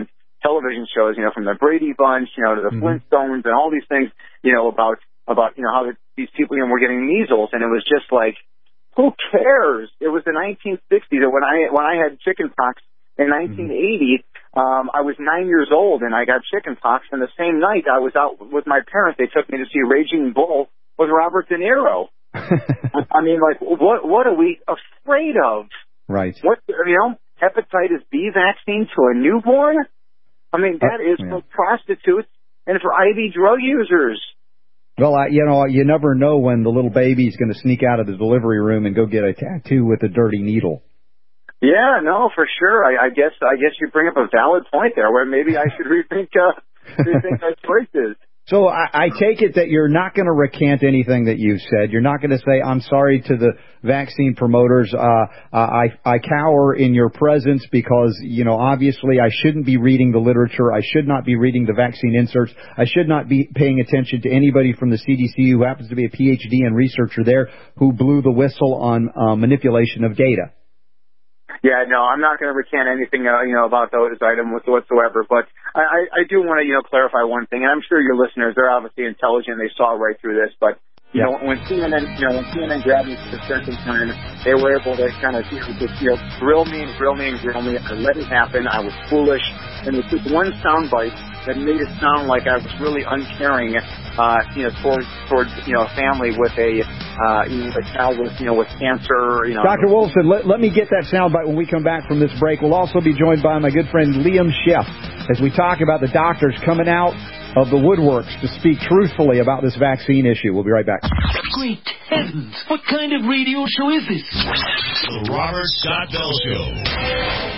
television shows, from the Brady Bunch, to the Flintstones and all these things, about how these people, were getting measles, and it was just like, who cares? It was the 1960s, and when I had chickenpox in 1980, I was 9 years old, and I got chickenpox, and the same night I was out with my parents. They took me to see Raging Bull with Robert De Niro. I mean, like, what are we afraid of? Right. What, hepatitis B vaccine to a newborn? I mean, that is for prostitutes and for IV drug users. Well, you never know when the little baby's going to sneak out of the delivery room and go get a tattoo with a dirty needle. Yeah, no, for sure. I guess you bring up a valid point there, where maybe I should rethink our choices. So I take it that you're not going to recant anything that you've said. You're not going to say, I'm sorry to the vaccine promoters. I cower in your presence because, obviously I shouldn't be reading the literature. I should not be reading the vaccine inserts. I should not be paying attention to anybody from the CDC who happens to be a PhD and researcher there who blew the whistle on manipulation of data. Yeah, no, I'm not going to recant anything, about those items whatsoever. But I do want to, clarify one thing, and I'm sure your listeners, they're obviously intelligent. They saw right through this, but when CNN grabbed me for the second time, they were able to kind of, grill me. I let it happen. I was foolish, and it took one soundbite that made it sound like I was really uncaring, towards a family with a child with cancer. Dr. Wolfson, let me get that soundbite when we come back from this break. We'll also be joined by my good friend Liam Sheff as we talk about the doctors coming out of the woodworks to speak truthfully about this vaccine issue. We'll be right back. Great heavens! What kind of radio show is this? The Robert Scott Bell Show.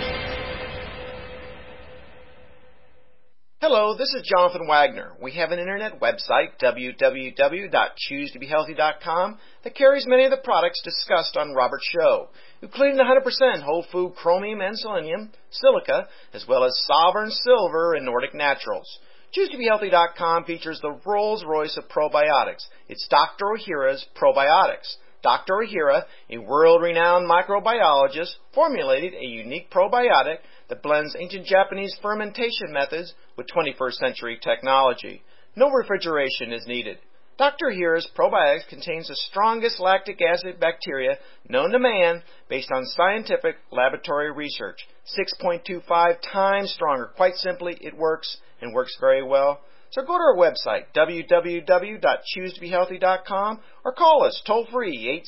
Hello, this is Jonathan Wagner. We have an internet website, www.choosetobehealthy.com, that carries many of the products discussed on Robert's show, including the 100% whole food chromium and selenium, silica, as well as Sovereign Silver and Nordic Naturals. ChooseToBeHealthy.com features the Rolls-Royce of probiotics. It's Dr. Ohhira's Probiotics. Dr. Ohhira, a world-renowned microbiologist, formulated a unique probiotic that blends ancient Japanese fermentation methods with 21st century technology. No refrigeration is needed. Dr. Ohhira's probiotics contains the strongest lactic acid bacteria known to man based on scientific laboratory research. 6.25 times stronger. Quite simply, it works and works very well. So go to our website, www.choosetobehealthy.com, or call us toll-free,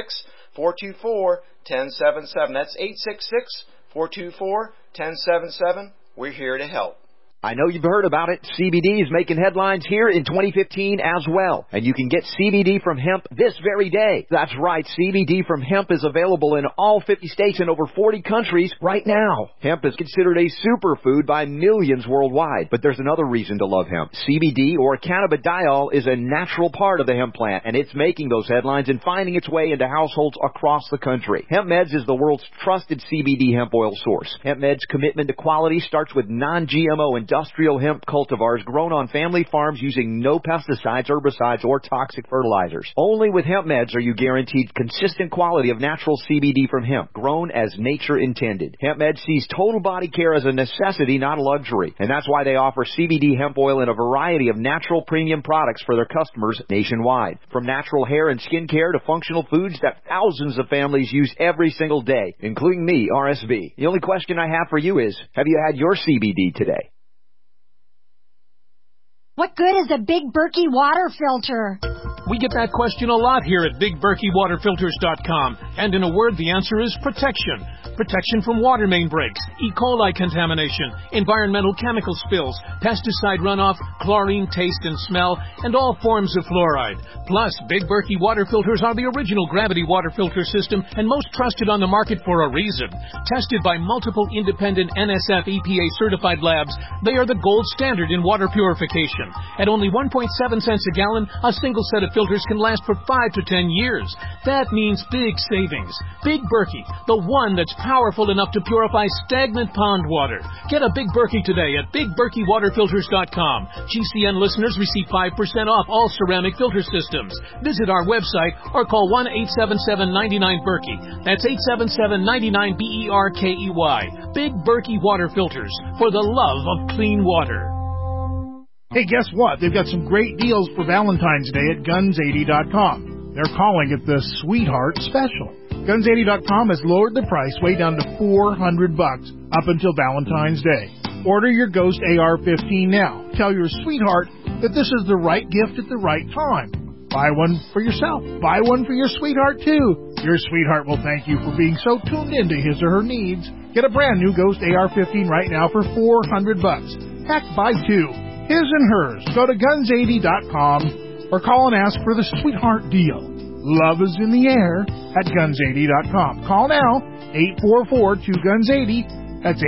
866-424-1077. That's 866-424-1077. We're here to help. I know you've heard about it. CBD is making headlines here in 2015 as well. And you can get CBD from hemp this very day. That's right. CBD from hemp is available in all 50 states and over 40 countries right now. Hemp is considered a superfood by millions worldwide. But there's another reason to love hemp. CBD, or cannabidiol, is a natural part of the hemp plant, and it's making those headlines and finding its way into households across the country. Hemp Meds is the world's trusted CBD hemp oil source. Hemp Meds' commitment to quality starts with non-GMO industrial hemp cultivars grown on family farms using no pesticides, herbicides, or toxic fertilizers. Only with Hemp Meds are you guaranteed consistent quality of natural CBD from hemp, grown as nature intended. Hemp Meds sees total body care as a necessity, not a luxury, and that's why they offer CBD hemp oil in a variety of natural premium products for their customers nationwide. From natural hair and skin care to functional foods that thousands of families use every single day, including me, RSV. The only question I have for you is, have you had your CBD today? What good is a Big Berkey water filter? We get that question a lot here at BigBerkeyWaterFilters.com. And in a word, the answer is protection. Protection from water main breaks, E. coli contamination, environmental chemical spills, pesticide runoff, chlorine taste and smell, and all forms of fluoride. Plus, Big Berkey water filters are the original gravity water filter system and most trusted on the market for a reason. Tested by multiple independent NSF EPA certified labs, they are the gold standard in water purification. At only 1.7 cents a gallon, a single set of filters can last for 5 to 10 years. That means big savings. Big Berkey, the one that's powerful enough to purify stagnant pond water. Get a Big Berkey today at BigBerkeyWaterFilters.com. GCN listeners receive 5% off all ceramic filter systems. Visit our website or call 1-877-99-BERKEY. That's 877-99-BERKEY. Big Berkey Water Filters, for the love of clean water. Hey, guess what? They've got some great deals for Valentine's Day at Guns80.com. They're calling it the Sweetheart Special. Guns80.com has lowered the price way down to $400 up until Valentine's Day. Order your Ghost AR-15 now. Tell your sweetheart that this is the right gift at the right time. Buy one for yourself. Buy one for your sweetheart, too. Your sweetheart will thank you for being so tuned into his or her needs. Get a brand new Ghost AR-15 right now for $400. Heck, buy two. His and hers. Go to Guns80.com or call and ask for the Sweetheart Deal. Love is in the air at Guns80.com. Call now, 844-2GUNS80. That's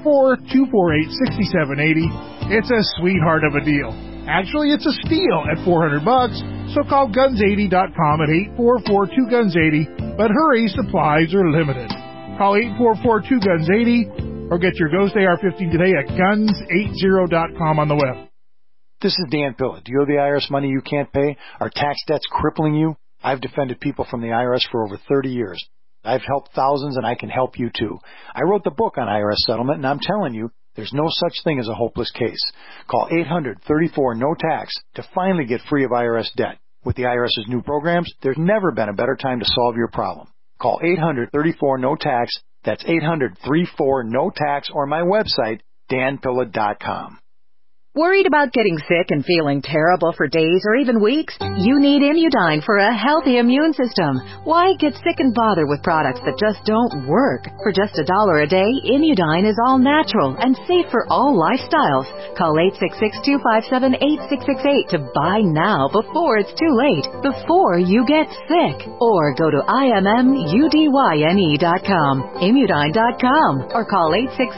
844-248-6780. It's a sweetheart of a deal. Actually, it's a steal at $400. So call Guns80.com at 844-2GUNS80. But hurry, supplies are limited. Call 844-2GUNS80 or get your Ghost AR-15 today at Guns80.com on the web. This is Dan Pilla. Do you owe the IRS money you can't pay? Are tax debts crippling you? I've defended people from the IRS for over 30 years. I've helped thousands, and I can help you too. I wrote the book on IRS settlement, and I'm telling you, there's no such thing as a hopeless case. Call 800-34-NO-TAX to finally get free of IRS debt. With the IRS's new programs, there's never been a better time to solve your problem. Call 800-34-NO-TAX. That's 800-34-NO-TAX, or my website, danpilla.com. Worried about getting sick and feeling terrible for days or even weeks? You need Immudyne for a healthy immune system. Why get sick and bother with products that just don't work? For just $1 a day, Immudyne is all natural and safe for all lifestyles. Call 866-257-8668 to buy now before it's too late, before you get sick. Or go to IMMUDYNE.com, Immudyne.com, or call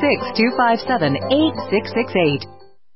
866-257-8668.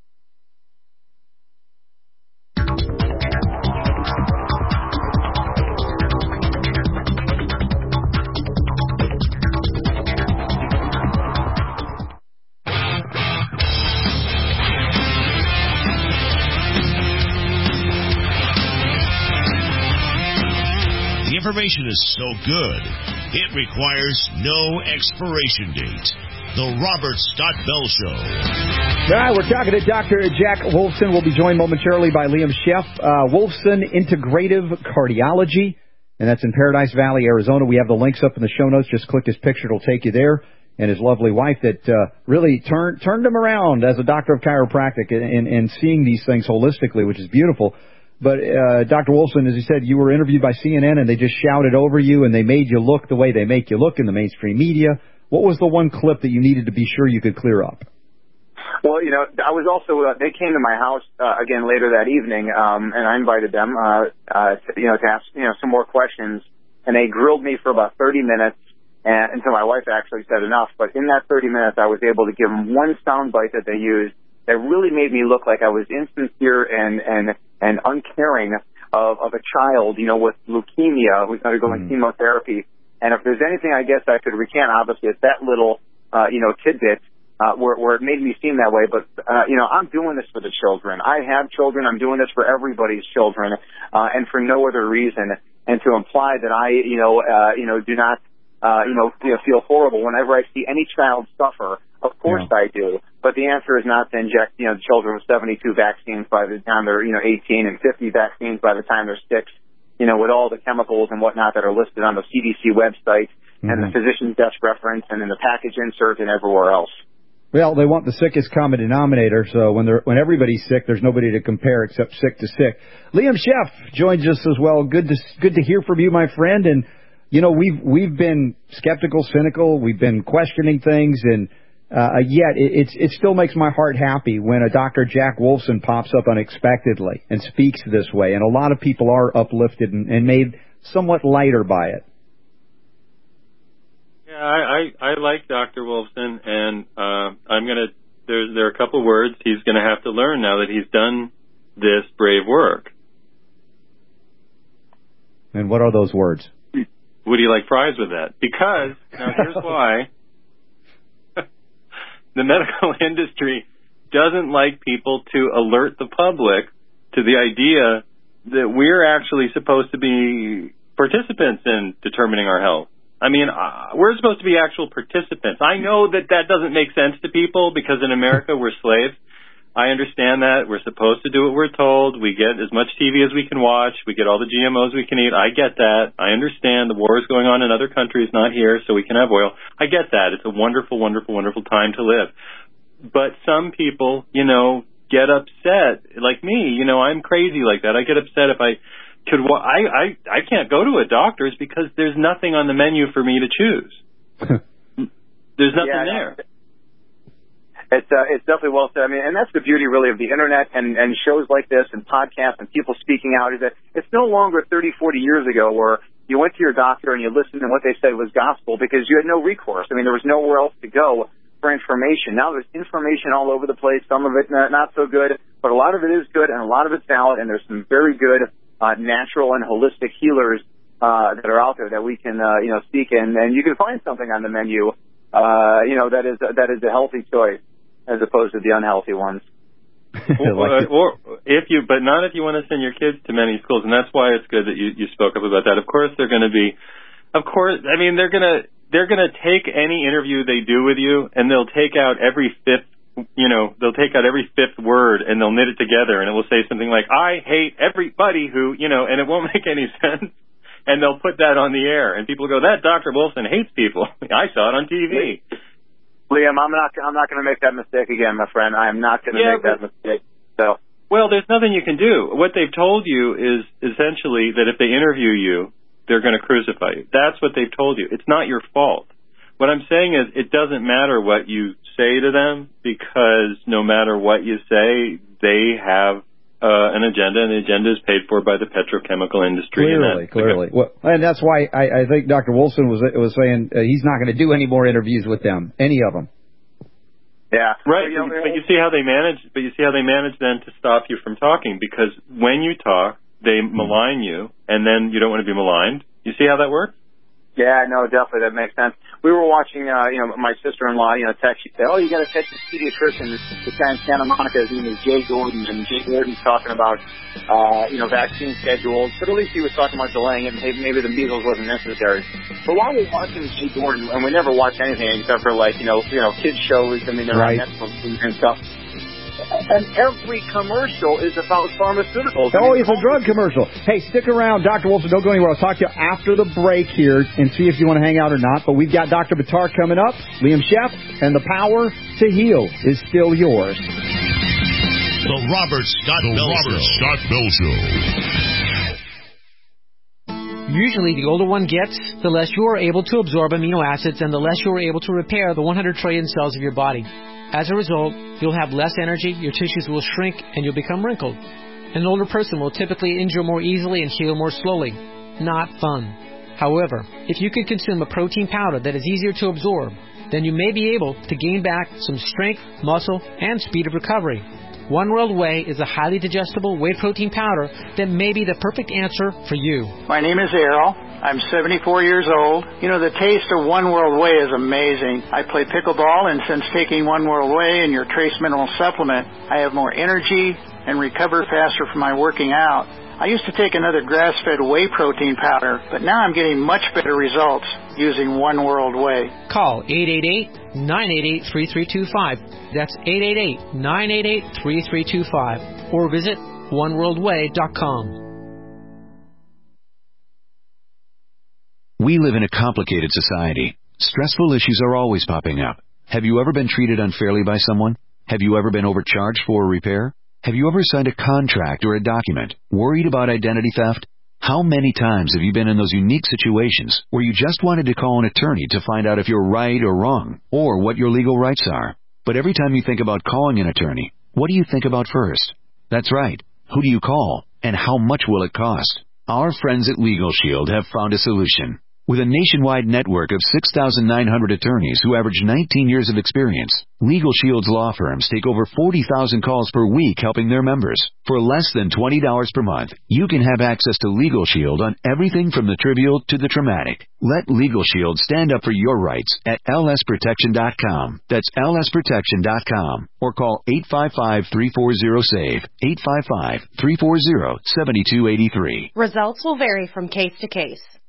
Information is so good, it requires no expiration date. The Robert Scott Bell Show. All right, we're talking to Dr. Jack Wolfson. We'll be joined momentarily by Liam Sheff. Wolfson Integrative Cardiology, and that's in Paradise Valley, Arizona. We have the links up in the show notes. Just click his picture. It'll take you there. And his lovely wife that really turned him around as a doctor of chiropractic and seeing these things holistically, which is beautiful. But Dr. Wolfson, as you said, you were interviewed by CNN, and they just shouted over you, and they made you look the way they make you look in the mainstream media. What was the one clip that you needed to be sure you could clear up? Well, I was also, they came to my house, again, later that evening, and I invited them, to ask, some more questions, and they grilled me for about 30 minutes, until my wife actually said enough. But in that 30 minutes, I was able to give them one soundbite that they used that really made me look like I was insincere and uncaring of a child, with leukemia who's undergoing chemotherapy. And if there's anything I guess I could recant, obviously, it's that little, tidbit, where it made me seem that way. But, I'm doing this for the children. I have children. I'm doing this for everybody's children, and for no other reason. And to imply that I, do not, feel horrible whenever I see any child suffer, of course I do. But the answer is not to inject, the children with 72 vaccines by the time they're, 18 and 50 vaccines by the time they're 6, with all the chemicals and whatnot that are listed on the CDC website and the physician's desk reference and in the package insert and everywhere else. Well, they want the sickest common denominator, so when everybody's sick, there's nobody to compare except sick to sick. Liam Sheff joins us as well. Good to hear from you, my friend. And we've been skeptical, cynical. We've been questioning things, and yet it still makes my heart happy when a Dr. Jack Wolfson pops up unexpectedly and speaks this way. And a lot of people are uplifted and made somewhat lighter by it. Yeah, I like Dr. Wolfson, and there are a couple words he's gonna have to learn now that he's done this brave work. And what are those words? Would you like fries with that? Because, now here's why. The medical industry doesn't like people to alert the public to the idea that we're actually supposed to be participants in determining our health. I mean, we're supposed to be actual participants. I know that doesn't make sense to people because in America we're slaves. I understand that. We're supposed to do what we're told. We get as much TV as we can watch. We get all the GMOs we can eat. I get that. I understand the war is going on in other countries, not here, so we can have oil. I get that. It's a wonderful, wonderful, wonderful time to live. But some people, get upset. Like me, I'm crazy like that. I get upset if I could. I can't go to a doctor's because there's nothing on the menu for me to choose. There's nothing there. It's definitely well said. I mean, and that's the beauty really of the internet and shows like this and podcasts and people speaking out is that it's no longer 30, 40 years ago where you went to your doctor and you listened and what they said was gospel because you had no recourse. I mean, there was nowhere else to go for information. Now there's information all over the place. Some of it not so good, but a lot of it is good and a lot of it's valid. And there's some very good natural and holistic healers that are out there that we can seek and you can find something on the menu that is a healthy choice as opposed to the unhealthy ones. Or if you want to send your kids to many schools, and that's why it's good that you spoke up about that. Of course, they're going to take any interview they do with you, and they'll take out every fifth word, and they'll knit it together, and it will say something like, "I hate everybody who," and it won't make any sense. And they'll put that on the air, and people go, "That Dr. Wolfson hates people. I saw it on TV." Liam, I'm not going to make that mistake again, my friend. I am not going to make that mistake. So. Well, there's nothing you can do. What they've told you is essentially that if they interview you, they're going to crucify you. That's what they've told you. It's not your fault. What I'm saying is it doesn't matter what you say to them because no matter what you say, they have an agenda, and the agenda is paid for by the petrochemical industry. Clearly. Well, and that's why I think Dr. Wolfson was saying he's not going to do any more interviews with them, any of them. Yeah. Right. But you see how they manage then to stop you from talking, because when you talk, they malign you, and then you don't want to be maligned. You see how that works? Yeah, no, definitely, that makes sense. We were watching, my sister-in-law, text. She said, "Oh, you got to catch this pediatrician. This guy in Santa Monica, his name is Jay Gordon, and Jay Gordon's talking about, vaccine schedules. But at least he was talking about delaying it, and maybe the measles wasn't necessary. But while we're watching Jay Gordon, and we never watch anything except for kids shows. I mean, they're on Netflix and stuff. And every commercial is about pharmaceuticals. Oh, it's a drug commercial. Hey, stick around, Dr. Wolfson. Don't go anywhere. I'll talk to you after the break here and see if you want to hang out or not. But we've got Dr. Buttar coming up, Liam Sheff, and the power to heal is still yours. The Robert Scott Bell Show. Usually, the older one gets, the less you are able to absorb amino acids and the less you are able to repair the 100 trillion cells of your body. As a result, you'll have less energy, your tissues will shrink, and you'll become wrinkled. An older person will typically injure more easily and heal more slowly. Not fun. However, if you can consume a protein powder that is easier to absorb, then you may be able to gain back some strength, muscle, and speed of recovery. One World Whey is a highly digestible whey protein powder that may be the perfect answer for you. My name is Errol. I'm 74 years old. The taste of One World Whey is amazing. I play pickleball, and since taking One World Whey and your trace mineral supplement, I have more energy and recover faster from my working out. I used to take another grass-fed whey protein powder, but now I'm getting much better results using One World Whey. Call 888-988-3325. That's 888-988-3325. Or visit oneworldwhey.com. We live in a complicated society. Stressful issues are always popping up. Have you ever been treated unfairly by someone? Have you ever been overcharged for a repair? Have you ever signed a contract or a document worried about identity theft? How many times have you been in those unique situations where you just wanted to call an attorney to find out if you're right or wrong, or what your legal rights are? But every time you think about calling an attorney, what do you think about first? That's right. Who do you call, and how much will it cost? Our friends at Legal Shield have found a solution. With a nationwide network of 6,900 attorneys who average 19 years of experience, Legal Shield's law firms take over 40,000 calls per week helping their members. For less than $20 per month, you can have access to Legal Shield on everything from the trivial to the traumatic. Let Legal Shield stand up for your rights at lsprotection.com. That's lsprotection.com. Or call 855-340-SAVE, 855-340-7283. Results will vary from case to case.